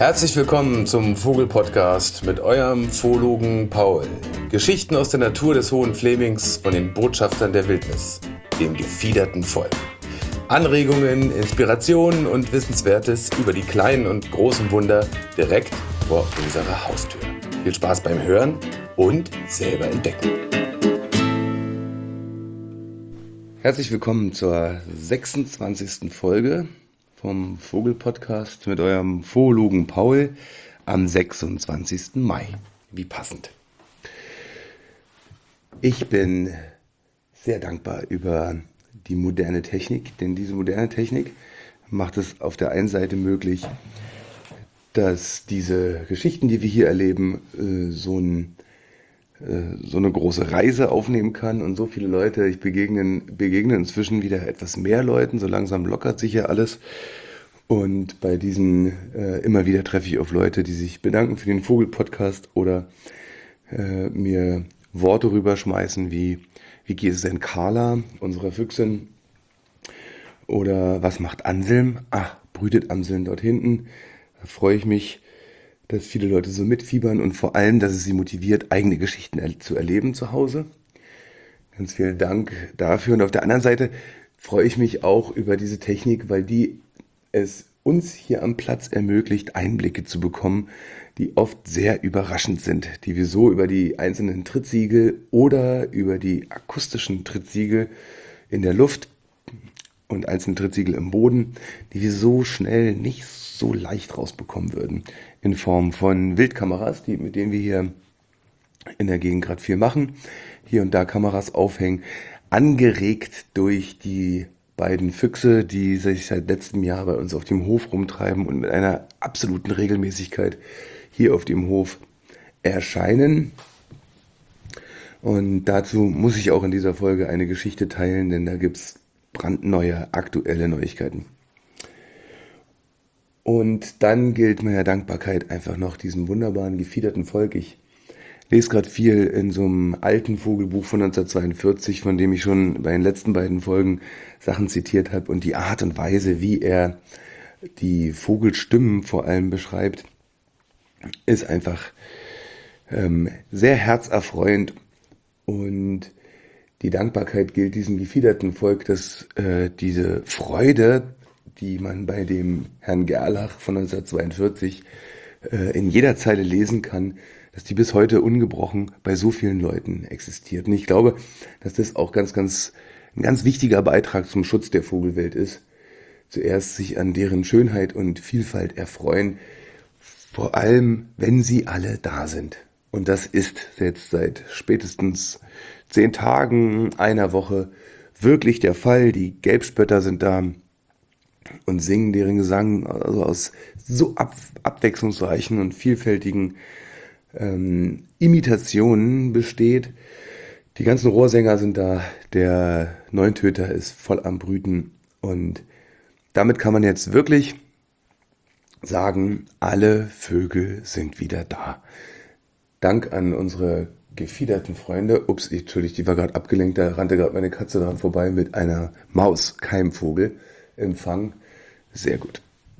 Herzlich willkommen zum Vogel-Podcast mit eurem Zoologen Paul. Geschichten aus der Natur des Hohen Flemings von den Botschaftern der Wildnis, dem gefiederten Volk. Anregungen, Inspirationen und Wissenswertes über die kleinen und großen Wunder direkt vor unserer Haustür. Viel Spaß beim Hören und selber entdecken. Herzlich willkommen zur 26. Folge vom Vogel-Podcast mit eurem Zoologen Paul am 26. Mai. Wie passend. Ich bin sehr dankbar über die moderne Technik, denn diese moderne Technik macht es auf der einen Seite möglich, dass diese Geschichten, die wir hier erleben, so eine große Reise aufnehmen kann und so viele Leute. Ich begegne inzwischen wieder etwas mehr Leuten, so langsam lockert sich ja alles. Und bei diesen immer wieder treffe ich auf Leute, die sich bedanken für den Vogel-Podcast oder mir Worte rüberschmeißen wie geht es denn Carla, unserer Füchsin? Oder was macht Anselm? Brütet Anselm dort hinten? Da freue ich mich, dass viele Leute so mitfiebern und vor allem, dass es sie motiviert, eigene Geschichten zu erleben zu Hause. Ganz vielen Dank dafür. Und auf der anderen Seite freue ich mich auch über diese Technik, weil die es uns hier am Platz ermöglicht, Einblicke zu bekommen, die oft sehr überraschend sind, die wir so über die einzelnen Trittsiegel oder über die akustischen Trittsiegel in der Luft und einzelne Trittsiegel im Boden, die wir so schnell nicht so leicht rausbekommen würden. In Form von Wildkameras, mit denen wir hier in der Gegend gerade viel machen. Hier und da Kameras aufhängen, angeregt durch die beiden Füchse, die sich seit letztem Jahr bei uns auf dem Hof rumtreiben und mit einer absoluten Regelmäßigkeit hier auf dem Hof erscheinen. Und dazu muss ich auch in dieser Folge eine Geschichte teilen, denn da gibt es brandneue, aktuelle Neuigkeiten. Und dann gilt meiner Dankbarkeit einfach noch diesem wunderbaren, gefiederten Volk. Ich lese gerade viel in so einem alten Vogelbuch von 1942, von dem ich schon bei den letzten beiden Folgen Sachen zitiert habe. Und die Art und Weise, wie er die Vogelstimmen vor allem beschreibt, ist einfach sehr herzerfreuend. Und die Dankbarkeit gilt diesem gefiederten Volk, dass diese Freude, die man bei dem Herrn Gerlach von 1942 in jeder Zeile lesen kann, dass die bis heute ungebrochen bei so vielen Leuten existiert. Und ich glaube, dass das auch ein ganz wichtiger Beitrag zum Schutz der Vogelwelt ist. Zuerst sich an deren Schönheit und Vielfalt erfreuen, vor allem, wenn sie alle da sind. Und das ist jetzt seit spätestens 10 Tagen, einer Woche wirklich der Fall. Die Gelbspötter sind da und singen deren Gesang also aus so abwechslungsreichen und vielfältigen Imitationen besteht. Die ganzen Rohrsänger sind da, der Neuntöter ist voll am Brüten und damit kann man jetzt wirklich sagen, alle Vögel sind wieder da. Dank an unsere gefiederten Freunde. Entschuldigung, die war gerade abgelenkt, da rannte gerade meine Katze dran vorbei mit einer Maus, Keimvogel, Empfang. Sehr gut.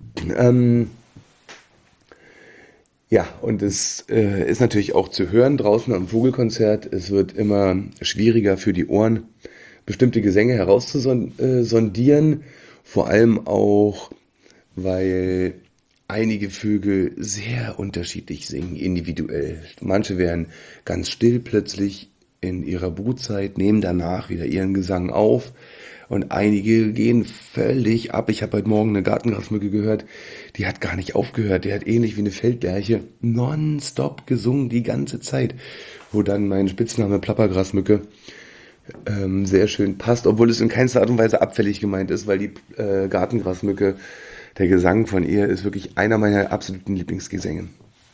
Ja, und es ist natürlich auch zu hören draußen am Vogelkonzert. Es wird immer schwieriger für die Ohren, bestimmte Gesänge herauszusondieren. Vor allem auch, weil einige Vögel sehr unterschiedlich singen, individuell. Manche werden ganz still plötzlich in ihrer Brutzeit, nehmen danach wieder ihren Gesang auf. Und einige gehen völlig ab. Ich habe heute Morgen eine Gartengrasmücke gehört, die hat gar nicht aufgehört. Die hat ähnlich wie eine Feldlerche nonstop gesungen die ganze Zeit. Wo dann mein Spitzname Plappergrasmücke sehr schön passt, obwohl es in keinster Art und Weise abfällig gemeint ist, weil die Gartengrasmücke, der Gesang von ihr ist wirklich einer meiner absoluten Lieblingsgesänge.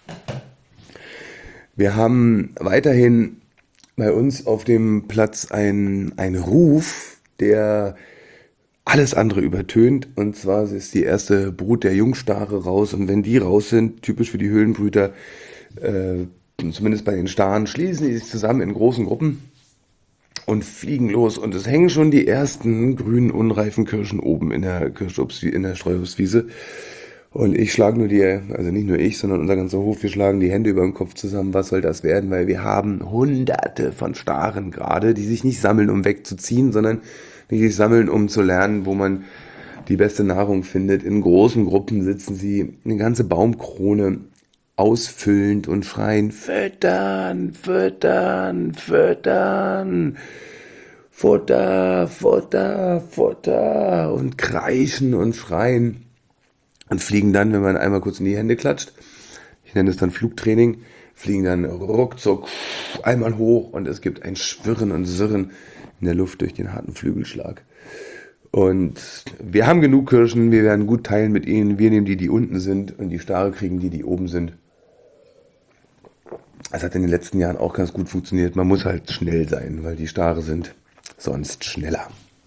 Wir haben weiterhin bei uns auf dem Platz einen Ruf, der alles andere übertönt. Und zwar ist die erste Brut der Jungstare raus. Und wenn die raus sind, typisch für die Höhlenbrüter, zumindest bei den Staren, schließen die sich zusammen in großen Gruppen und fliegen los. Und es hängen schon die ersten grünen, unreifen Kirschen oben in der Streuobstwiese. Und ich schlage nur also nicht nur ich, sondern unser ganzer Hof, wir schlagen die Hände über dem Kopf zusammen, was soll das werden, weil wir haben hunderte von Staren gerade, die sich nicht sammeln, um wegzuziehen, sondern die sich sammeln, um zu lernen, wo man die beste Nahrung findet. In großen Gruppen sitzen sie eine ganze Baumkrone ausfüllend und schreien, füttern, füttern, füttern, Futter, Futter, Futter und kreischen und schreien und fliegen dann, wenn man einmal kurz in die Hände klatscht, ich nenne es dann Flugtraining, fliegen dann ruckzuck einmal hoch und es gibt ein Schwirren und Sirren in der Luft durch den harten Flügelschlag. Und wir haben genug Kirschen, wir werden gut teilen mit ihnen. Wir nehmen die, die unten sind, und die Stare kriegen die, die oben sind. Das hat in den letzten Jahren auch ganz gut funktioniert. Man muss halt schnell sein, weil die Stare sind sonst schneller.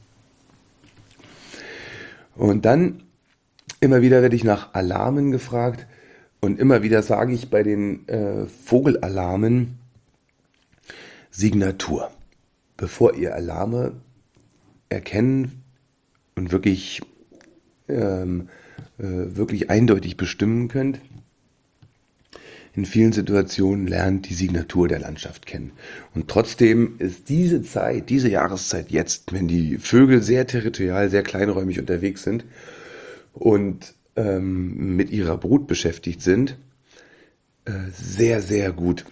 Und dann immer wieder werde ich nach Alarmen gefragt und immer wieder sage ich bei den Vogelalarmen Signatur. Bevor ihr Alarme erkennen und wirklich eindeutig bestimmen könnt, in vielen Situationen lernt die Signatur der Landschaft kennen. Und trotzdem ist diese Zeit, diese Jahreszeit jetzt, wenn die Vögel sehr territorial, sehr kleinräumig unterwegs sind und mit ihrer Brut beschäftigt sind, sehr, sehr gut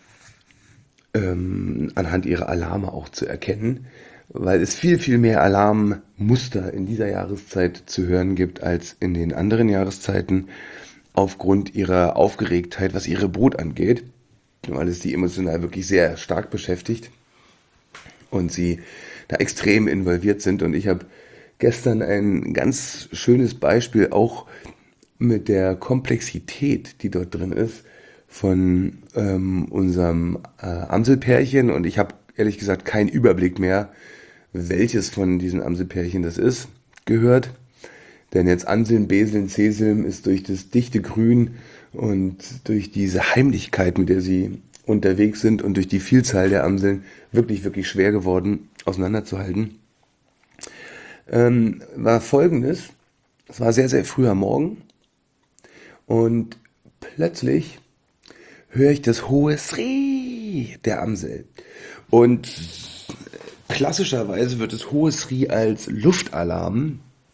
anhand ihrer Alarme auch zu erkennen, weil es viel, viel mehr Alarmmuster in dieser Jahreszeit zu hören gibt als in den anderen Jahreszeiten aufgrund ihrer Aufgeregtheit, was ihre Brut angeht, weil es die emotional wirklich sehr stark beschäftigt und sie da extrem involviert sind. Und ich habe gestern ein ganz schönes Beispiel auch mit der Komplexität, die dort drin ist, von unserem Amselpärchen, und ich habe ehrlich gesagt keinen Überblick mehr, welches von diesen Amselpärchen das ist, gehört. Denn jetzt Anselm, Beseln, Zeselm ist durch das dichte Grün und durch diese Heimlichkeit, mit der sie unterwegs sind, und durch die Vielzahl der Amseln wirklich, wirklich schwer geworden, auseinanderzuhalten. War folgendes: Es war sehr, sehr früh am Morgen und plötzlich höre ich das hohe Sri der Amsel. Und klassischerweise wird das hohe Sri als Luftalarm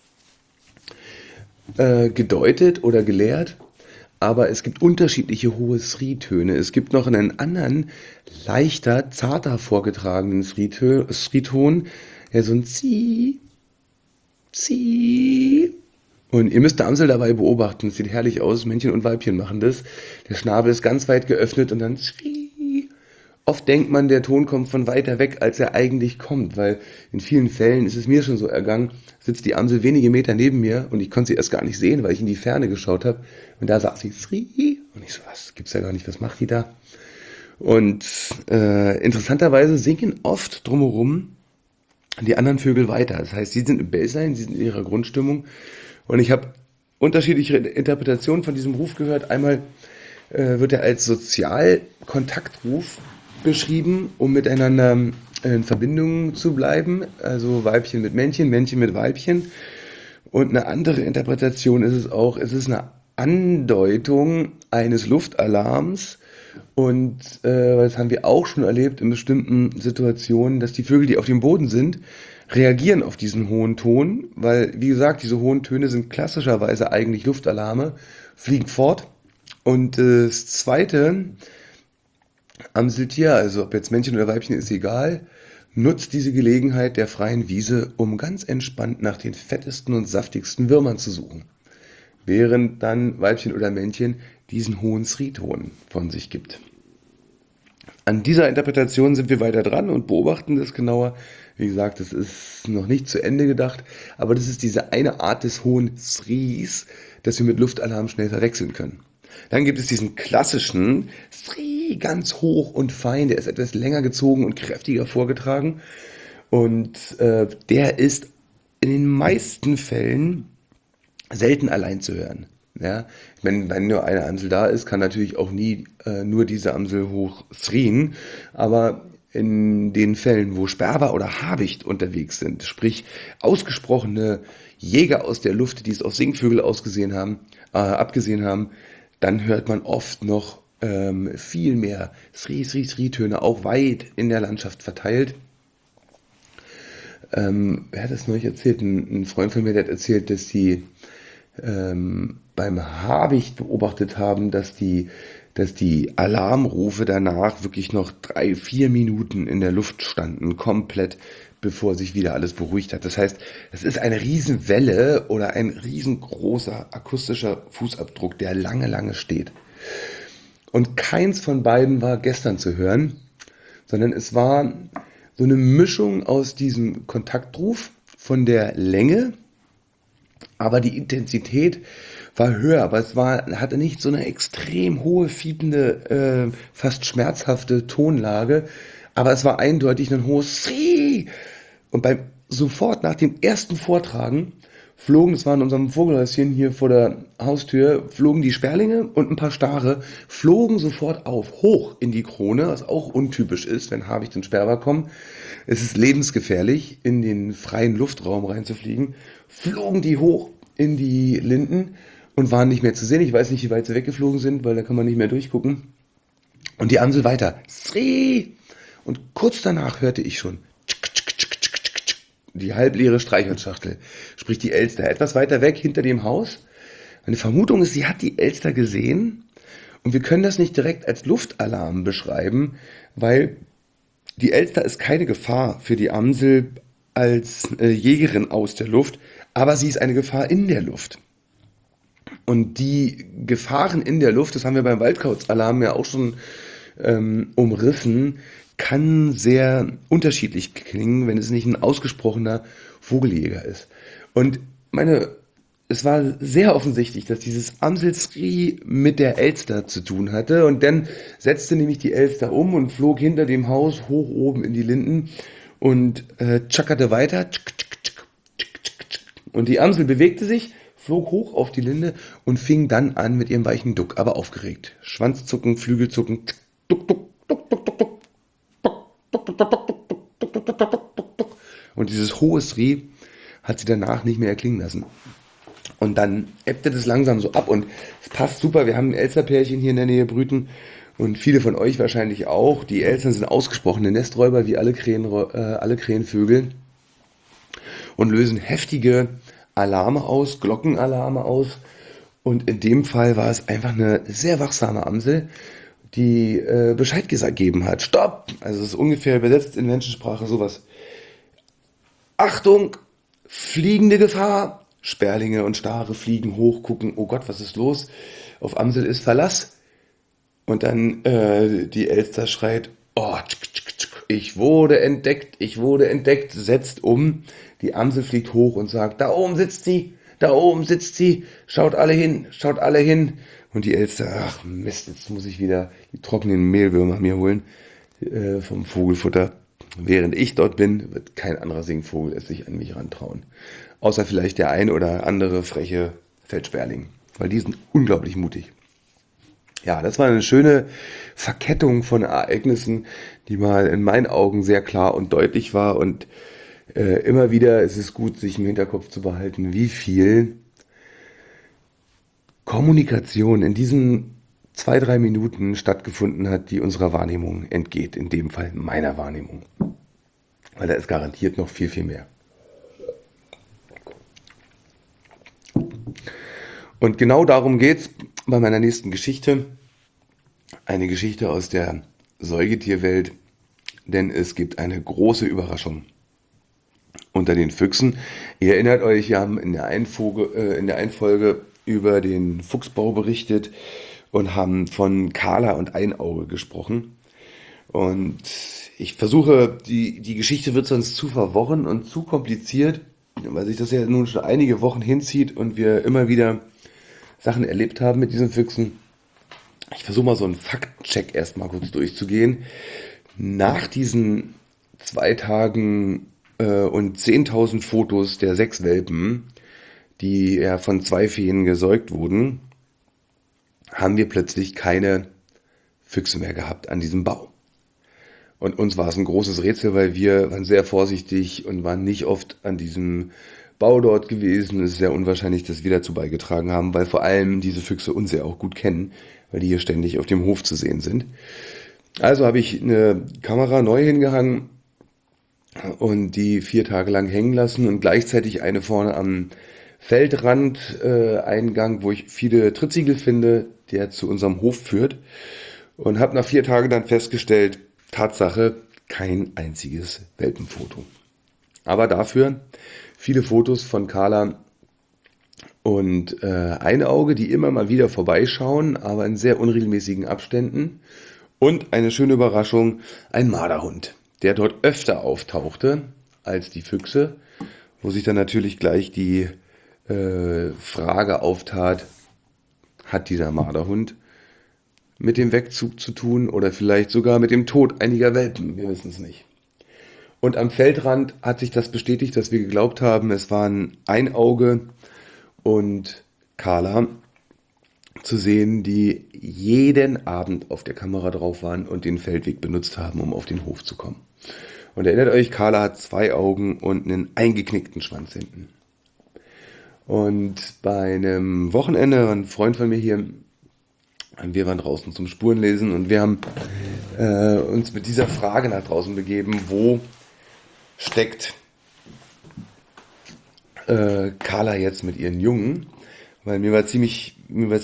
gedeutet oder gelehrt, aber es gibt unterschiedliche hohe Sri-Töne. Es gibt noch einen anderen, leichter, zarter vorgetragenen Sri-Ton, ja, so ein Zi, Zi. Und ihr müsst eine Amsel dabei beobachten. Es sieht herrlich aus. Männchen und Weibchen machen das. Der Schnabel ist ganz weit geöffnet und dann Schrie. Oft denkt man, der Ton kommt von weiter weg, als er eigentlich kommt, weil in vielen Fällen ist es mir schon so ergangen, sitzt die Amsel wenige Meter neben mir und ich konnte sie erst gar nicht sehen, weil ich in die Ferne geschaut habe. Und da saß sie Schrie. Und ich so, was gibt's ja gar nicht, was macht die da? Und interessanterweise singen oft drumherum die anderen Vögel weiter. Das heißt, sie sind im Baseline, sie sind in ihrer Grundstimmung. Und ich habe unterschiedliche Interpretationen von diesem Ruf gehört. Einmal wird er als Sozialkontaktruf beschrieben, um miteinander in Verbindung zu bleiben. Also Weibchen mit Männchen, Männchen mit Weibchen. Und eine andere Interpretation ist es auch, es ist eine Andeutung eines Luftalarms. Und das haben wir auch schon erlebt in bestimmten Situationen, dass die Vögel, die auf dem Boden sind, reagieren auf diesen hohen Ton, weil, wie gesagt, diese hohen Töne sind klassischerweise eigentlich Luftalarme, fliegen fort. Und das Zweite, Amseltier, also ob jetzt Männchen oder Weibchen, ist egal, nutzt diese Gelegenheit der freien Wiese, um ganz entspannt nach den fettesten und saftigsten Würmern zu suchen. Während dann Weibchen oder Männchen diesen hohen Sri-Ton von sich gibt. An dieser Interpretation sind wir weiter dran und beobachten das genauer. Wie gesagt, das ist noch nicht zu Ende gedacht, aber das ist diese eine Art des hohen Sris, das wir mit Luftalarm schnell verwechseln können. Dann gibt es diesen klassischen Sri, ganz hoch und fein, der ist etwas länger gezogen und kräftiger vorgetragen. Und der ist in den meisten Fällen selten allein zu hören. Ja, wenn nur eine Amsel da ist, kann natürlich auch nie nur diese Amsel hoch srien, aber in den Fällen, wo Sperber oder Habicht unterwegs sind, sprich ausgesprochene Jäger aus der Luft, die es auf Singvögel abgesehen haben, dann hört man oft noch viel mehr Sri-Sri-Sri-Töne, auch weit in der Landschaft verteilt. Wer hat das neulich erzählt? Ein Freund von mir, der hat erzählt, dass die beim Habicht beobachtet haben, dass die Alarmrufe danach wirklich noch 3, 4 Minuten in der Luft standen, komplett, bevor sich wieder alles beruhigt hat. Das heißt, es ist eine Riesenwelle oder ein riesengroßer akustischer Fußabdruck, der lange, lange steht. Und keins von beiden war gestern zu hören, sondern es war so eine Mischung aus diesem Kontaktruf von der Länge, aber die Intensität war höher, aber hatte nicht so eine extrem hohe, fiepende, fast schmerzhafte Tonlage, aber es war eindeutig ein hohes Sri. Und sofort nach dem ersten Vortragen es war in unserem Vogelhäuschen hier vor der Haustür, flogen die Sperlinge und ein paar Stare, flogen sofort auf, hoch in die Krone, was auch untypisch ist, wenn Habicht und Sperber kommen. Es ist lebensgefährlich, in den freien Luftraum reinzufliegen. Flogen die hoch in die Linden und waren nicht mehr zu sehen. Ich weiß nicht, wie weit sie weggeflogen sind, weil da kann man nicht mehr durchgucken. Und die Amsel weiter. Sri! Und kurz danach hörte ich schon die halbleere Streichholzschachtel, sprich die Elster, etwas weiter weg hinter dem Haus. Meine Vermutung ist, sie hat die Elster gesehen und wir können das nicht direkt als Luftalarm beschreiben, weil die Elster ist keine Gefahr für die Amsel als Jägerin aus der Luft, aber sie ist eine Gefahr in der Luft. Und die Gefahren in der Luft, das haben wir beim Waldkauz-Alarm ja auch schon umrissen, kann sehr unterschiedlich klingen, wenn es nicht ein ausgesprochener Vogeljäger ist. Und es war sehr offensichtlich, dass dieses Amsel-Sri mit der Elster zu tun hatte. Und dann setzte nämlich die Elster um und flog hinter dem Haus hoch oben in die Linden und tschackerte weiter. Und die Amsel bewegte sich, flog hoch auf die Linde und fing dann an mit ihrem weichen Duck, aber aufgeregt. Schwanzzucken, Flügelzucken, duck, duck, duck, duck, duck, duck. Und dieses hohe Sri hat sie danach nicht mehr erklingen lassen. Und dann ebbte das langsam so ab und es passt super. Wir haben ein Elsterpärchen hier in der Nähe brüten und viele von euch wahrscheinlich auch. Die Elstern sind ausgesprochene Nesträuber wie alle Krähenvögel und lösen heftige Alarme aus, Glockenalarme aus. Und in dem Fall war es einfach eine sehr wachsame Amsel, die Bescheid gegeben hat. Stopp! Also es ist ungefähr übersetzt in Menschensprache sowas. Achtung! Fliegende Gefahr! Sperlinge und Stare fliegen hoch, gucken, oh Gott, was ist los? Auf Amsel ist Verlass. Und dann die Elster schreit, oh, ich wurde entdeckt, setzt um. Die Amsel fliegt hoch und sagt, da oben sitzt sie, schaut alle hin. Und die Elster, ach Mist, jetzt muss ich wieder die trockenen Mehlwürmer mir holen vom Vogelfutter. Während ich dort bin, wird kein anderer Singvogel es sich an mich rantrauen. Außer vielleicht der ein oder andere freche Feldsperling, weil die sind unglaublich mutig. Ja, das war eine schöne Verkettung von Ereignissen, die mal in meinen Augen sehr klar und deutlich war. Und immer wieder ist es gut, sich im Hinterkopf zu behalten, wie viel Kommunikation in diesen 2, 3 Minuten stattgefunden hat, die unserer Wahrnehmung entgeht. In dem Fall meiner Wahrnehmung. Weil da ist garantiert noch viel, viel mehr. Und genau darum geht's bei meiner nächsten Geschichte. Eine Geschichte aus der Säugetierwelt, denn es gibt eine große Überraschung unter den Füchsen. Ihr erinnert euch, wir haben in der einen Folge über den Fuchsbau berichtet und haben von Kala und Einauge gesprochen. Und ich versuche, die Geschichte wird sonst zu verworren und zu kompliziert, weil sich das ja nun schon einige Wochen hinzieht und wir immer wieder Sachen erlebt haben mit diesen Füchsen. Ich versuche mal so einen Faktencheck erstmal kurz durchzugehen. Nach diesen 2 Tagen und 10.000 Fotos der 6 Welpen, die ja von 2 Feen gesäugt wurden, haben wir plötzlich keine Füchse mehr gehabt an diesem Bau. Und uns war es ein großes Rätsel, weil wir waren sehr vorsichtig und waren nicht oft an diesem Bau dort gewesen. Es ist sehr unwahrscheinlich, dass wir dazu beigetragen haben, weil vor allem diese Füchse uns ja auch gut kennen, weil die hier ständig auf dem Hof zu sehen sind. Also habe ich eine Kamera neu hingehangen und die 4 Tage lang hängen lassen und gleichzeitig eine vorne am Feldrand Eingang, wo ich viele Trittsiegel finde, der zu unserem Hof führt. Und habe nach 4 Tagen dann festgestellt, Tatsache, kein einziges Welpenfoto. Aber dafür viele Fotos von Carla und ein Auge, die immer mal wieder vorbeischauen, aber in sehr unregelmäßigen Abständen. Und eine schöne Überraschung, ein Marderhund, der dort öfter auftauchte als die Füchse, wo sich dann natürlich gleich die Frage auftat, hat dieser Marderhund mit dem Wegzug zu tun oder vielleicht sogar mit dem Tod einiger Welpen, wir wissen es nicht. Und am Feldrand hat sich das bestätigt, dass wir geglaubt haben, es waren ein Auge und Carla zu sehen, die jeden Abend auf der Kamera drauf waren und den Feldweg benutzt haben, um auf den Hof zu kommen. Und erinnert euch, Carla hat 2 Augen und einen eingeknickten Schwanz hinten. Und bei einem Wochenende, ein Freund von mir hier, wir waren draußen zum Spurenlesen und wir haben uns mit dieser Frage nach draußen begeben, wo steckt Carla jetzt mit ihren Jungen? Weil mir war ziemlich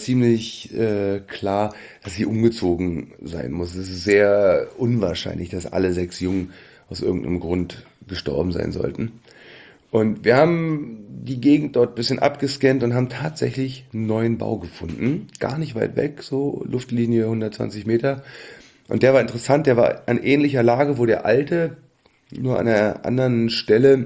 klar, dass sie umgezogen sein muss. Es ist sehr unwahrscheinlich, dass alle 6 Jungen aus irgendeinem Grund gestorben sein sollten. Und wir haben die Gegend dort ein bisschen abgescannt und haben tatsächlich einen neuen Bau gefunden. Gar nicht weit weg, so Luftlinie 120 Meter. Und der war interessant, der war an ähnlicher Lage, wo der alte, nur an einer anderen Stelle,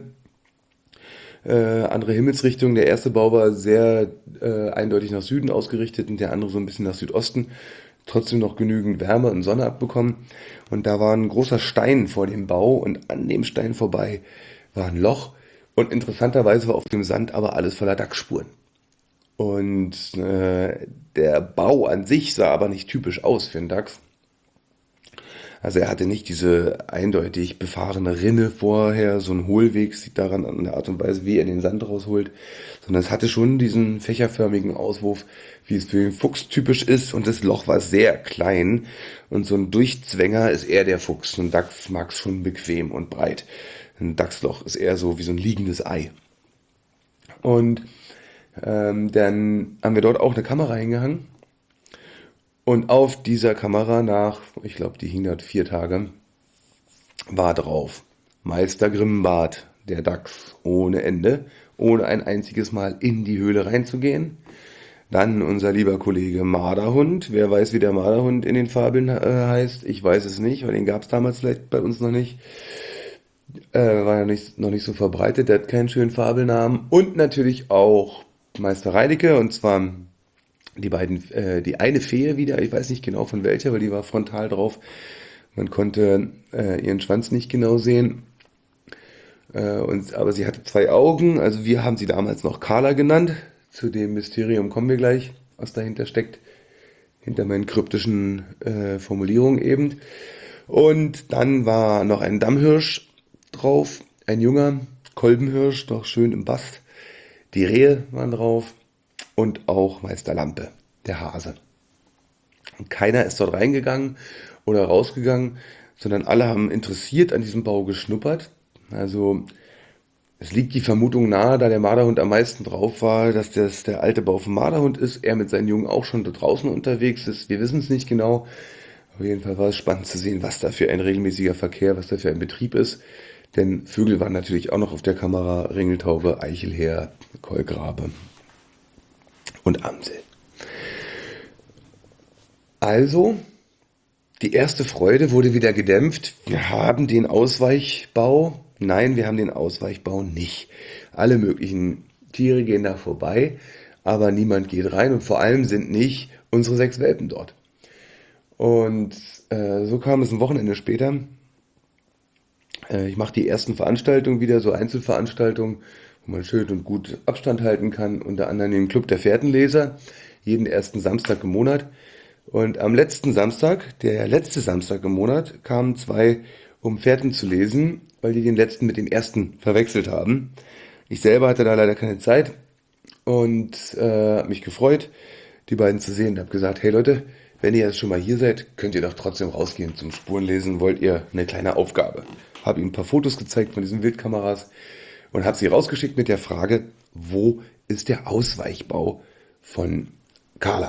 andere Himmelsrichtung. Der erste Bau war sehr eindeutig nach Süden ausgerichtet und der andere so ein bisschen nach Südosten. Trotzdem noch genügend Wärme und Sonne abbekommen. Und da war ein großer Stein vor dem Bau und an dem Stein vorbei war ein Loch. Und interessanterweise war auf dem Sand aber alles voller Dachsspuren. Und der Bau an sich sah aber nicht typisch aus für einen Dachs. Also er hatte nicht diese eindeutig befahrene Rinne vorher, so ein Hohlweg, sieht daran an der Art und Weise, wie er den Sand rausholt, sondern es hatte schon diesen fächerförmigen Auswurf, wie es für den Fuchs typisch ist, und das Loch war sehr klein und so ein Durchzwänger ist eher der Fuchs. Ein Dachs mag es schon bequem und breit. Ein Dachsloch ist eher so wie so ein liegendes Ei. Und dann haben wir dort auch eine Kamera hingehangen. Und auf dieser Kamera nach, ich glaube, die hing dort 4 Tage, war drauf Meister Grimbart, der Dachs, ohne Ende, ohne ein einziges Mal in die Höhle reinzugehen. Dann unser lieber Kollege Marderhund. Wer weiß, wie der Marderhund in den Fabeln heißt? Ich weiß es nicht, weil den gab es damals vielleicht bei uns noch nicht. War ja noch nicht so verbreitet, der hat keinen schönen Fabelnamen. Und natürlich auch Meister Reinecke, und zwar die eine Fee wieder, ich weiß nicht genau von welcher, weil die war frontal drauf. Man konnte ihren Schwanz nicht genau sehen. Aber sie hatte 2 Augen, also wir haben sie damals noch Carla genannt. Zu dem Mysterium kommen wir gleich, was dahinter steckt. Hinter meinen kryptischen Formulierungen eben. Und dann war noch ein Dammhirsch drauf, ein junger Kolbenhirsch, noch schön im Bast. Die Rehe waren drauf. Und auch Meister Lampe, der Hase. Und keiner ist dort reingegangen oder rausgegangen, sondern alle haben interessiert an diesem Bau geschnuppert. Also es liegt die Vermutung nahe, da der Marderhund am meisten drauf war, dass das der alte Bau vom Marderhund ist. Er mit seinen Jungen auch schon da draußen unterwegs ist. Wir wissen es nicht genau. Auf jeden Fall war es spannend zu sehen, was da für ein regelmäßiger Verkehr, was da für ein Betrieb ist. Denn Vögel waren natürlich auch noch auf der Kamera. Ringeltaube, Eichelheer, Kolkrabe und Amsel. Also, die erste Freude wurde wieder gedämpft. Wir haben den Ausweichbau. Nein, wir haben den Ausweichbau nicht. Alle möglichen Tiere gehen da vorbei, aber niemand geht rein und vor allem sind nicht unsere 6 Welpen dort. Und so kam es ein Wochenende später. Ich mache die ersten Veranstaltungen wieder, so Einzelveranstaltungen, wo man schön und gut Abstand halten kann, unter anderem im Club der Fährtenleser, jeden ersten Samstag im Monat. Und am letzten Samstag, der letzte Samstag im Monat, kamen zwei, um Pferden zu lesen, weil die den letzten mit dem ersten verwechselt haben. Ich selber hatte da leider keine Zeit und habe mich gefreut, die beiden zu sehen und habe gesagt, hey Leute, wenn ihr jetzt schon mal hier seid, könnt ihr doch trotzdem rausgehen zum Spurenlesen, wollt ihr eine kleine Aufgabe. Habe ihnen ein paar Fotos gezeigt von diesen Wildkameras und habe sie rausgeschickt mit der Frage, wo ist der Ausweichbau von Carla?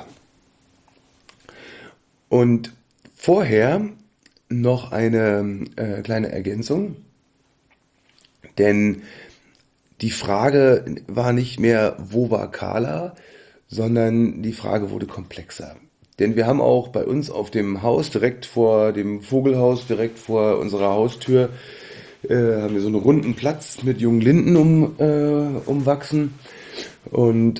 Und vorher noch eine kleine Ergänzung, denn die Frage war nicht mehr, wo war Carla, sondern die Frage wurde komplexer. Denn wir haben auch bei uns auf dem Haus, direkt vor dem Vogelhaus, direkt vor unserer Haustür, haben wir so einen runden Platz mit jungen Linden umwachsen. Und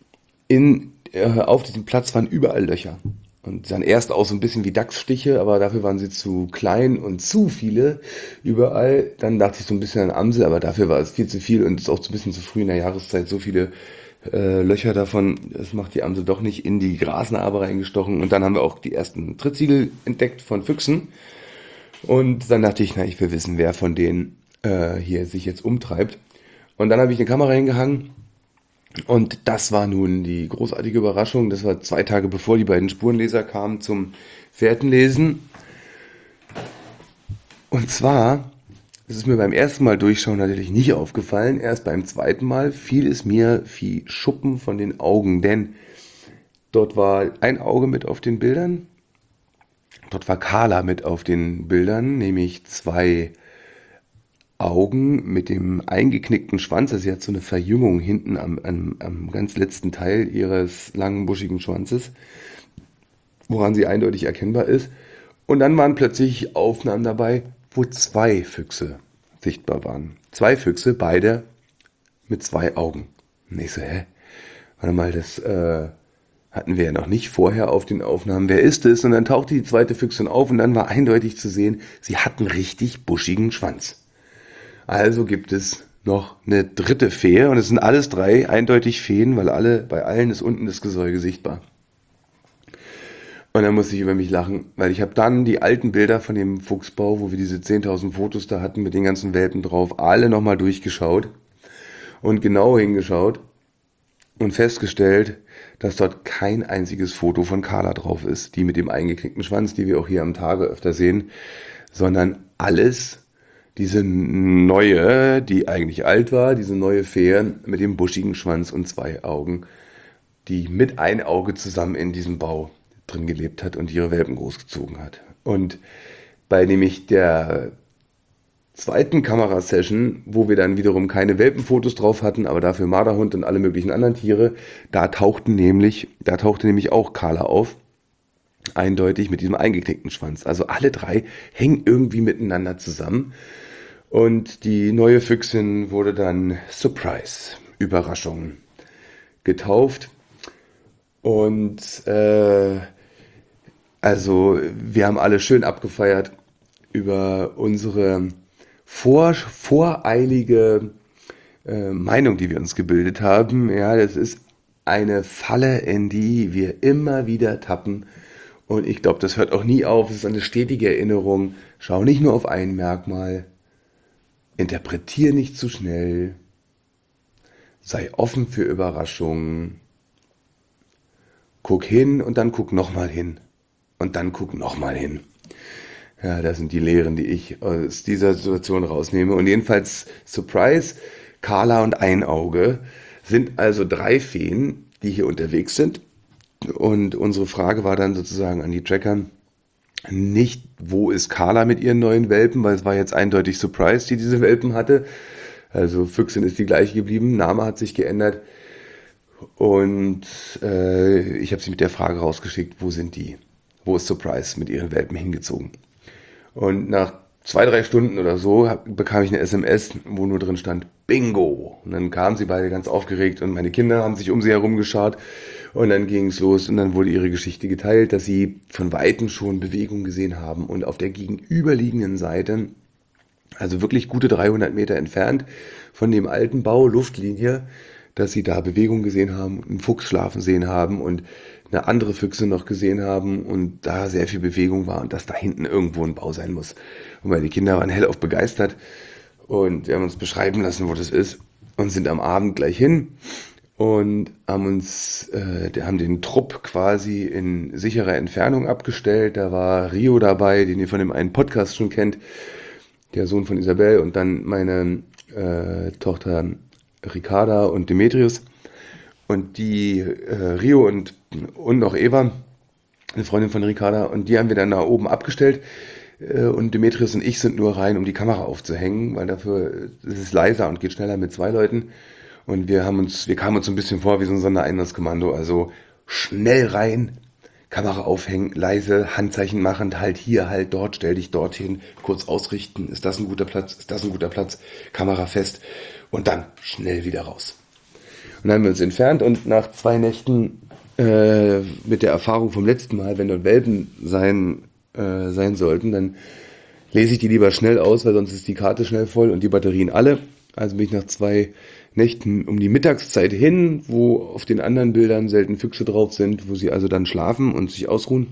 auf diesem Platz waren überall Löcher. Und sahen erst aus so ein bisschen wie Dachsstiche, aber dafür waren sie zu klein und zu viele überall. Dann dachte ich so ein bisschen an Amsel, aber dafür war es viel zu viel und es ist auch ein bisschen zu früh in der Jahreszeit. So viele Löcher davon, das macht die Amsel doch nicht, in die Grasnarbe reingestochen. Und dann haben wir auch die ersten Trittsiegel entdeckt von Füchsen. Und dann dachte ich, na, ich will wissen, wer von denen hier sich jetzt umtreibt. Und dann habe ich eine Kamera hingehangen. Und das war nun die großartige Überraschung. Das war 2 Tage bevor die beiden Spurenleser kamen zum Fährtenlesen. Und zwar, es ist mir beim ersten Mal durchschauen natürlich nicht aufgefallen. Erst beim zweiten Mal fiel es mir wie Schuppen von den Augen. Denn dort war ein Auge mit auf den Bildern. Dort war Carla mit auf den Bildern, nämlich zwei Augen mit dem eingeknickten Schwanz. Also sie hat so eine Verjüngung hinten am ganz letzten Teil ihres langen, buschigen Schwanzes, woran sie eindeutig erkennbar ist. Und dann waren plötzlich Aufnahmen dabei, wo zwei Füchse sichtbar waren. Zwei Füchse, beide mit zwei Augen. Und ich so, hä? Warte mal, das hatten wir ja noch nicht vorher auf den Aufnahmen. Wer ist es? Und dann tauchte die zweite Füchsin auf und dann war eindeutig zu sehen, sie hat einen richtig buschigen Schwanz. Also gibt es noch eine dritte Fee und es sind alles drei eindeutig Feen, weil bei allen ist unten das Gesäuge sichtbar. Und dann musste ich über mich lachen, weil ich habe dann die alten Bilder von dem Fuchsbau, wo wir diese 10.000 Fotos da hatten mit den ganzen Welpen drauf, alle nochmal durchgeschaut und genau hingeschaut und festgestellt, dass dort kein einziges Foto von Carla drauf ist, die mit dem eingeknickten Schwanz, die wir auch hier am Tage öfter sehen, sondern alles diese neue, die eigentlich alt war, diese neue Fee mit dem buschigen Schwanz und zwei Augen, die mit ein Auge zusammen in diesem Bau drin gelebt hat und ihre Welpen großgezogen hat. Und bei nämlich der zweiten Kamerasession, wo wir dann wiederum keine Welpenfotos drauf hatten, aber dafür Marderhund und alle möglichen anderen Tiere, da tauchte nämlich auch Carla auf. Eindeutig mit diesem eingeknickten Schwanz. Also alle drei hängen irgendwie miteinander zusammen. Und die neue Füchsin wurde dann Surprise, Überraschung, getauft. Und also wir haben alle schön abgefeiert über unsere voreilige Meinung, die wir uns gebildet haben. Ja, das ist eine Falle, in die wir immer wieder tappen. Und ich glaube, das hört auch nie auf. Es ist eine stetige Erinnerung. Schau nicht nur auf ein Merkmal. Interpretier nicht zu schnell. Sei offen für Überraschungen. Guck hin und dann guck nochmal hin. Und dann guck nochmal hin. Ja, das sind die Lehren, die ich aus dieser Situation rausnehme. Und jedenfalls, Surprise, Carla und Einauge sind also drei Feen, die hier unterwegs sind. Und unsere Frage war dann sozusagen an die Tracker, nicht, wo ist Carla mit ihren neuen Welpen, weil es war jetzt eindeutig Surprise, die diese Welpen hatte. Also Füchsin ist die gleiche geblieben, Name hat sich geändert. Und ich habe sie mit der Frage rausgeschickt, wo sind die? Wo ist Surprise mit ihren Welpen hingezogen? Und nach 2, 3 Stunden oder so bekam ich eine SMS, wo nur drin stand, Bingo. Und dann kamen sie beide ganz aufgeregt und meine Kinder haben sich um sie herum geschaut. Und dann ging es los und dann wurde ihre Geschichte geteilt, dass sie von Weitem schon Bewegung gesehen haben und auf der gegenüberliegenden Seite, also wirklich gute 300 Meter entfernt von dem alten Bau, Luftlinie, dass sie da Bewegung gesehen haben, einen Fuchs schlafen sehen haben und eine andere Füchse noch gesehen haben und da sehr viel Bewegung war und dass da hinten irgendwo ein Bau sein muss. Und meine Kinder waren hellauf begeistert und wir haben uns beschreiben lassen, wo das ist und sind am Abend gleich hin und haben den Trupp quasi in sicherer Entfernung abgestellt. Da war Rio dabei, den ihr von dem einen Podcast schon kennt, der Sohn von Isabel und dann meine Tochter Ricarda und Demetrius. Und die Rio und noch Eva, eine Freundin von Ricarda, und die haben wir dann da oben abgestellt. Und Demetrius und ich sind nur rein, um die Kamera aufzuhängen, weil dafür ist es leiser und geht schneller mit 2 Leuten. Und wir kamen uns so ein bisschen vor wie so ein Sondereinsatzkommando. Also schnell rein, Kamera aufhängen, leise, Handzeichen machend, halt hier, halt dort, stell dich dorthin, kurz ausrichten, ist das ein guter Platz, ist das ein guter Platz, Kamera fest und dann schnell wieder raus. Und dann haben wir uns entfernt und nach 2 Nächten mit der Erfahrung vom letzten Mal, wenn dort Welpen sein sollten, dann lese ich die lieber schnell aus, weil sonst ist die Karte schnell voll und die Batterien alle. Also bin ich nach 2 Nächten um die Mittagszeit hin, wo auf den anderen Bildern selten Füchse drauf sind, wo sie also dann schlafen und sich ausruhen.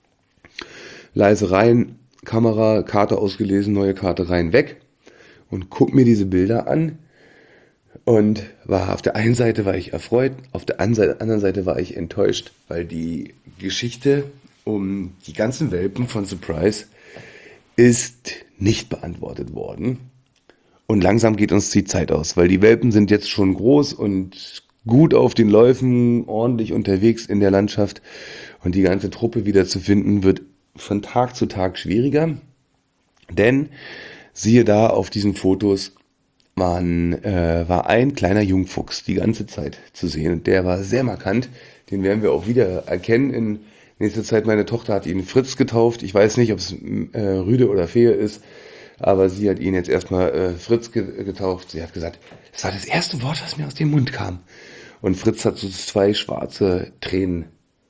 Leise rein, Kamera, Karte ausgelesen, neue Karte rein, weg und guck mir diese Bilder an. Und auf der einen Seite war ich erfreut, auf der anderen Seite war ich enttäuscht, weil die Geschichte um die ganzen Welpen von Surprise ist nicht beantwortet worden. Und langsam geht uns die Zeit aus, weil die Welpen sind jetzt schon groß und gut auf den Läufen, ordentlich unterwegs in der Landschaft. Und die ganze Truppe wieder zu finden, wird von Tag zu Tag schwieriger. Denn siehe da, auf diesen Fotos war ein kleiner Jungfuchs die ganze Zeit zu sehen. Und der war sehr markant. Den werden wir auch wieder erkennen in nächster Zeit. Meine Tochter hat ihn Fritz getauft. Ich weiß nicht, ob es Rüde oder Fehe ist. Aber sie hat ihn jetzt erstmal Fritz getauft. Sie hat gesagt, das war das erste Wort, was mir aus dem Mund kam. Und Fritz hat so 2 schwarze Tränen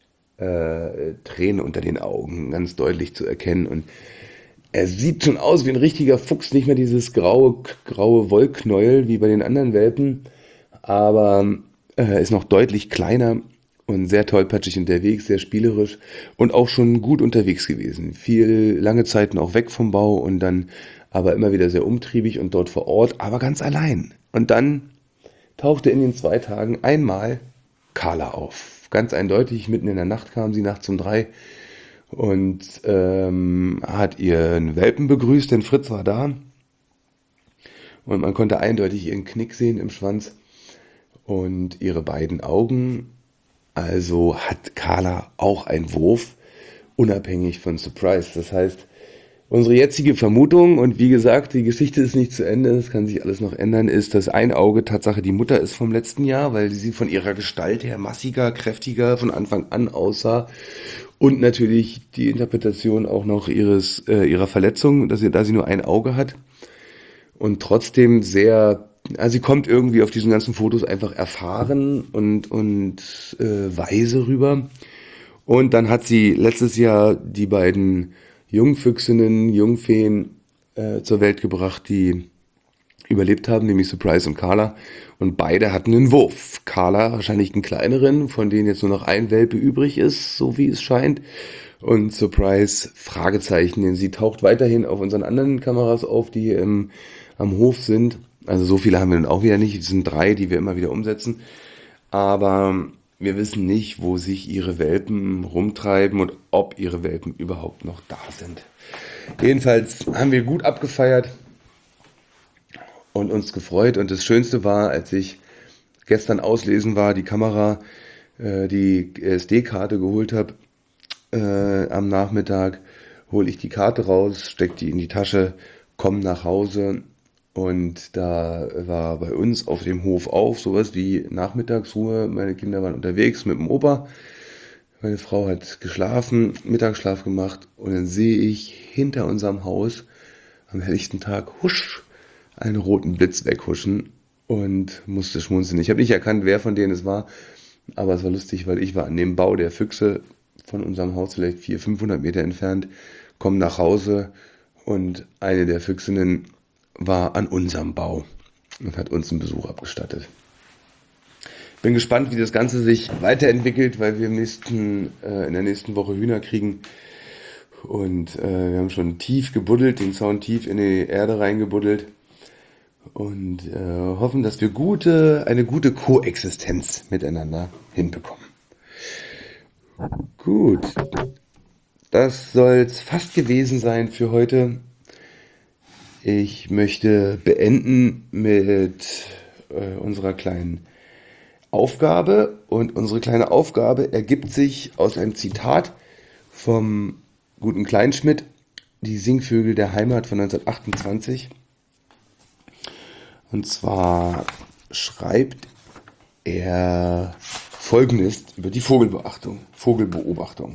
unter den Augen, ganz deutlich zu erkennen. Und er sieht schon aus wie ein richtiger Fuchs, nicht mehr dieses graue Wollknäuel wie bei den anderen Welpen, aber ist noch deutlich kleiner und sehr tollpatschig unterwegs, sehr spielerisch und auch schon gut unterwegs gewesen. Lange Zeiten auch weg vom Bau und dann aber immer wieder sehr umtriebig und dort vor Ort, aber ganz allein. Und dann tauchte in den 2 Tagen einmal Carla auf. Ganz eindeutig, mitten in der Nacht kam sie, nachts um 3 und hat ihren Welpen begrüßt, denn Fritz war da. Und man konnte eindeutig ihren Knick sehen im Schwanz und ihre beiden Augen. Also hat Carla auch einen Wurf, unabhängig von Surprise. Das heißt, unsere jetzige Vermutung, und wie gesagt, die Geschichte ist nicht zu Ende, es kann sich alles noch ändern, ist, dass ein Auge Tatsache die Mutter ist vom letzten Jahr, weil sie von ihrer Gestalt her massiger, kräftiger von Anfang an aussah. Und natürlich die Interpretation auch noch ihrer Verletzung, da sie nur ein Auge hat. Und trotzdem also sie kommt irgendwie auf diesen ganzen Fotos einfach erfahren und weise rüber. Und dann hat sie letztes Jahr die beiden Jungfüchsinnen, Jungfeen zur Welt gebracht, die überlebt haben, nämlich Surprise und Carla. Und beide hatten einen Wurf. Carla wahrscheinlich einen kleineren, von denen jetzt nur noch ein Welpe übrig ist, so wie es scheint. Und Surprise, Fragezeichen, denn sie taucht weiterhin auf unseren anderen Kameras auf, die hier am Hof sind. Also so viele haben wir dann auch wieder nicht. Es sind 3, die wir immer wieder umsetzen. Aber wir wissen nicht, wo sich ihre Welpen rumtreiben und ob ihre Welpen überhaupt noch da sind. Jedenfalls haben wir gut abgefeiert und uns gefreut. Und das Schönste war, als ich gestern auslesen war, die Kamera, die SD-Karte geholt habe am Nachmittag, hole ich die Karte raus, stecke die in die Tasche, komme nach Hause. Und da war bei uns auf dem Hof sowas wie Nachmittagsruhe. Meine Kinder waren unterwegs mit dem Opa. Meine Frau hat geschlafen, Mittagsschlaf gemacht. Und dann sehe ich hinter unserem Haus am helllichten Tag, husch, einen roten Blitz weghuschen und musste schmunzeln. Ich habe nicht erkannt, wer von denen es war. Aber es war lustig, weil ich war an dem Bau der Füchse von unserem Haus vielleicht 400-500 Meter entfernt, komme nach Hause und eine der Füchsinnen war an unserem Bau und hat uns einen Besuch abgestattet. Bin gespannt, wie das Ganze sich weiterentwickelt, weil wir in der nächsten Woche Hühner kriegen. Und wir haben schon tief gebuddelt, den Zaun tief in die Erde reingebuddelt. Und hoffen, dass wir eine gute Koexistenz miteinander hinbekommen. Gut, das soll es fast gewesen sein für heute. Ich möchte beenden mit unserer kleinen Aufgabe. Und unsere kleine Aufgabe ergibt sich aus einem Zitat vom guten Kleinschmidt, Die Singvögel der Heimat von 1928. Und zwar schreibt er Folgendes über die Vogelbeobachtung.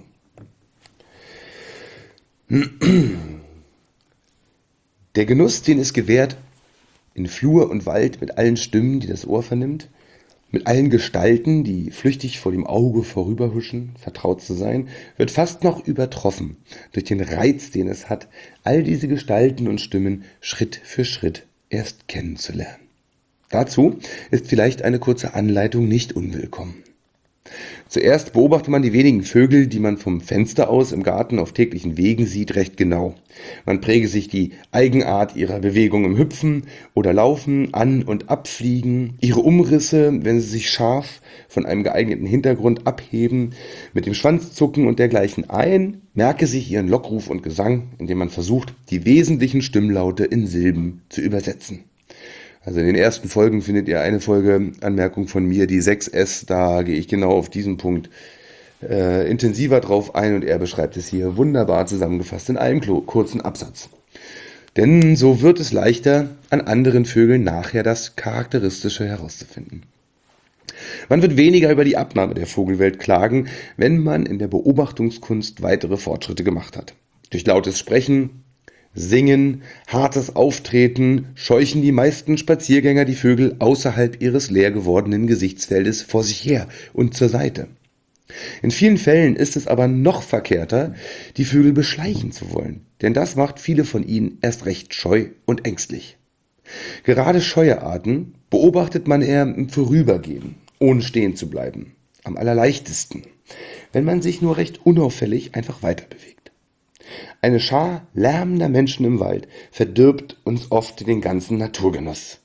Der Genuss, den es gewährt, in Flur und Wald mit allen Stimmen, die das Ohr vernimmt, mit allen Gestalten, die flüchtig vor dem Auge vorüberhuschen, vertraut zu sein, wird fast noch übertroffen durch den Reiz, den es hat, all diese Gestalten und Stimmen Schritt für Schritt erst kennenzulernen. Dazu ist vielleicht eine kurze Anleitung nicht unwillkommen. Zuerst beobachtet man die wenigen Vögel, die man vom Fenster aus im Garten auf täglichen Wegen sieht, recht genau. Man präge sich die Eigenart ihrer Bewegung im Hüpfen oder Laufen, An- und Abfliegen, ihre Umrisse, wenn sie sich scharf von einem geeigneten Hintergrund abheben, mit dem Schwanzzucken und dergleichen ein, merke sich ihren Lockruf und Gesang, indem man versucht, die wesentlichen Stimmlaute in Silben zu übersetzen. Also in den ersten Folgen findet ihr eine Folge-Anmerkung von mir, die 6S, da gehe ich genau auf diesen Punkt intensiver drauf ein und er beschreibt es hier wunderbar zusammengefasst in einem kurzen Absatz. Denn so wird es leichter, an anderen Vögeln nachher das Charakteristische herauszufinden. Man wird weniger über die Abnahme der Vogelwelt klagen, wenn man in der Beobachtungskunst weitere Fortschritte gemacht hat. Durch lautes Sprechen, Singen, hartes Auftreten scheuchen die meisten Spaziergänger die Vögel außerhalb ihres leer gewordenen Gesichtsfeldes vor sich her und zur Seite. In vielen Fällen ist es aber noch verkehrter, die Vögel beschleichen zu wollen, denn das macht viele von ihnen erst recht scheu und ängstlich. Gerade scheue Arten beobachtet man eher im Vorübergehen, ohne stehen zu bleiben. Am allerleichtesten, wenn man sich nur recht unauffällig einfach weiter bewegt. Eine Schar lärmender Menschen im Wald verdirbt uns oft den ganzen Naturgenuss.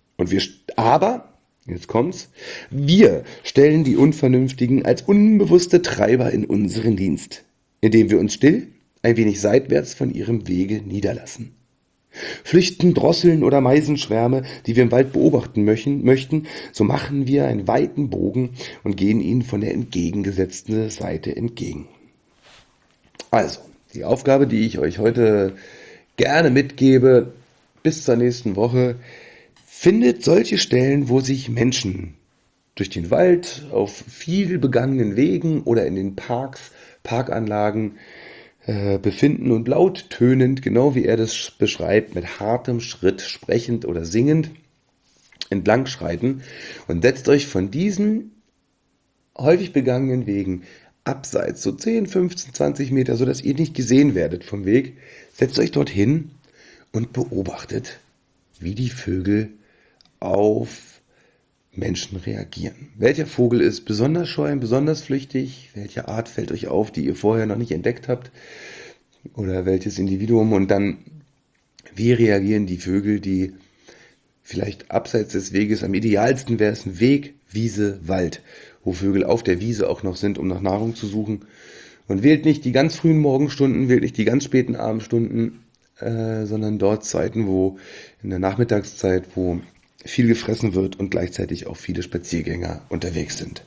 Jetzt kommt's, wir stellen die Unvernünftigen als unbewusste Treiber in unseren Dienst, indem wir uns still ein wenig seitwärts von ihrem Wege niederlassen. Flüchten Drosseln oder Meisenschwärme, die wir im Wald beobachten möchten, so machen wir einen weiten Bogen und gehen ihnen von der entgegengesetzten Seite entgegen. Also, die Aufgabe, die ich euch heute gerne mitgebe, bis zur nächsten Woche, findet solche Stellen, wo sich Menschen durch den Wald, auf viel begangenen Wegen oder in den Parkanlagen befinden und laut tönend, genau wie er das beschreibt, mit hartem Schritt sprechend oder singend entlang schreiten und setzt euch von diesen häufig begangenen Wegen abseits, so 10, 15, 20 Meter, sodass ihr nicht gesehen werdet vom Weg, setzt euch dorthin und beobachtet, wie die Vögel auf Menschen reagieren. Welcher Vogel ist besonders scheu, besonders flüchtig? Welche Art fällt euch auf, die ihr vorher noch nicht entdeckt habt? Oder welches Individuum? Und dann, wie reagieren die Vögel, die vielleicht abseits des Weges, am idealsten wäre es ein Weg, Wiese, Wald, wo Vögel auf der Wiese auch noch sind, um nach Nahrung zu suchen. Und wählt nicht die ganz frühen Morgenstunden, wählt nicht die ganz späten Abendstunden, sondern dort Zeiten, wo in der Nachmittagszeit, wo viel gefressen wird und gleichzeitig auch viele Spaziergänger unterwegs sind.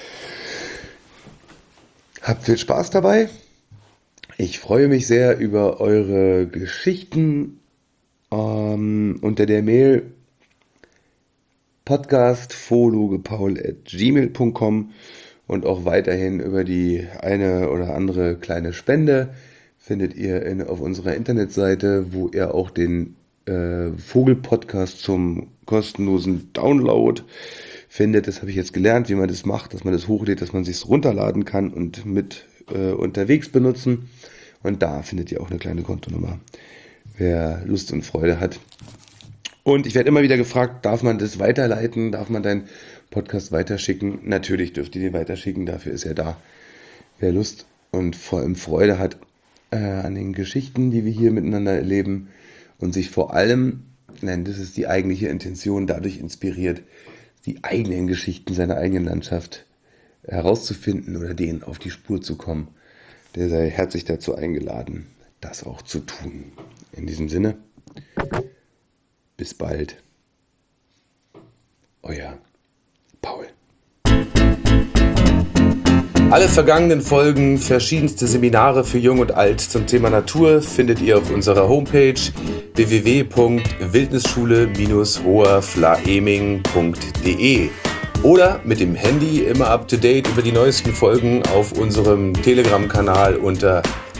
Habt viel Spaß dabei. Ich freue mich sehr über eure Geschichten unter der Mail podcastfolugepaul@gmail.com und auch weiterhin über die eine oder andere kleine Spende findet ihr auf unserer Internetseite, wo ihr auch den Vogelpodcast zum kostenlosen Download findet. Das habe ich jetzt gelernt, wie man das macht, dass man das hochlädt, dass man es sich runterladen kann und mit unterwegs benutzen. Und da findet ihr auch eine kleine Kontonummer, wer Lust und Freude hat. Und ich werde immer wieder gefragt, darf man das weiterleiten? Darf man deinen Podcast weiterschicken. Natürlich dürft ihr den weiterschicken, dafür ist er da. Wer Lust und vor allem Freude hat an den Geschichten, die wir hier miteinander erleben und sich vor allem, das ist die eigentliche Intention, dadurch inspiriert, die eigenen Geschichten seiner eigenen Landschaft herauszufinden oder denen auf die Spur zu kommen, der sei herzlich dazu eingeladen, das auch zu tun. In diesem Sinne, bis bald. Euer Paul. Alle vergangenen Folgen, verschiedenste Seminare für Jung und Alt zum Thema Natur findet ihr auf unserer Homepage www.wildnisschule-hoherflaeming.de oder mit dem Handy immer up to date über die neuesten Folgen auf unserem Telegram-Kanal unter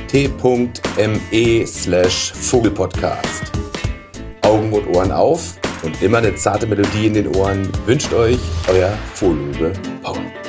t.me/Vogelpodcast. Augen und Ohren auf und immer eine zarte Melodie in den Ohren wünscht euch euer Vogelöwe Paul.